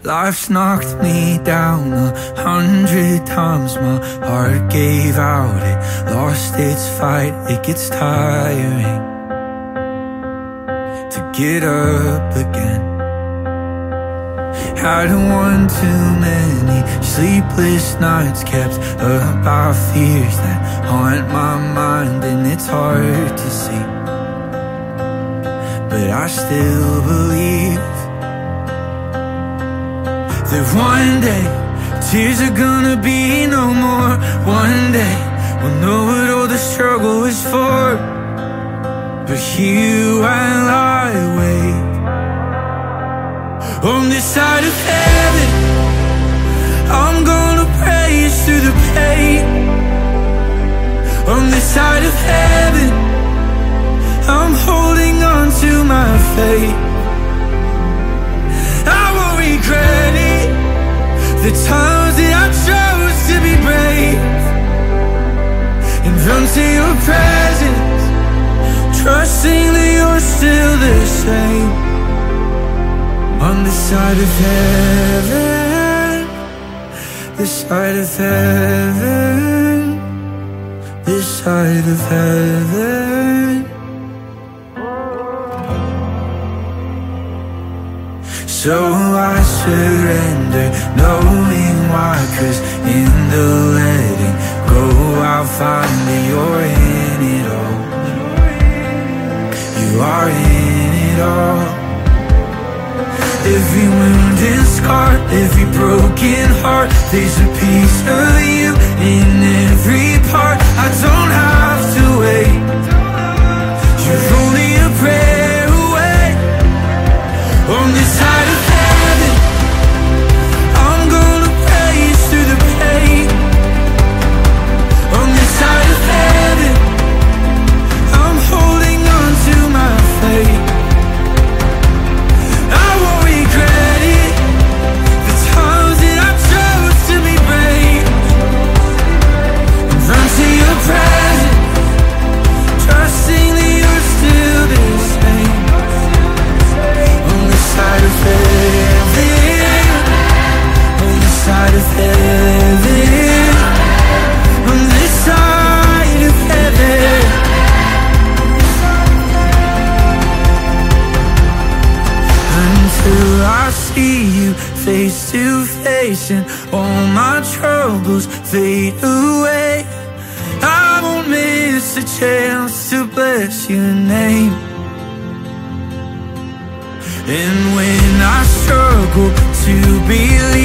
Life's knocked me down 100 times. My heart gave out, it lost its fight. It gets tiring to get up again. Had one too many sleepless nights, kept about fears that haunt my mind, and it's hard to see, but I still believe that one day tears are gonna be no more. One day we'll know what all the struggle is for. But here while I wait on this side of heaven, I'm gonna praise through the pain. On this side of heaven, I'm holding on to my faith. I won't regret it, the times that I chose to be brave and run to your presence, trusting that you're still the same. On this side of heaven, this side of heaven, this side of heaven. So I surrender, knowing why, 'cause in the letting go I'll find that you're in it all. You are in it all. Every wound and scar, every broken heart, there's a piece of you in every part. I don't have to wait, you're only a prayer away. On this side of heaven, I'm gonna praise through the pain. On this side of heaven, I'm holding on to my faith. I won't regret it, the times that I chose to be brave and run to your presence, trusting that you're still the same. On this side of heaven, on this side of heaven, on this side of heaven. Until I see you face to face and all my troubles fade away, I won't miss a chance to bless your name. And when I struggle to believe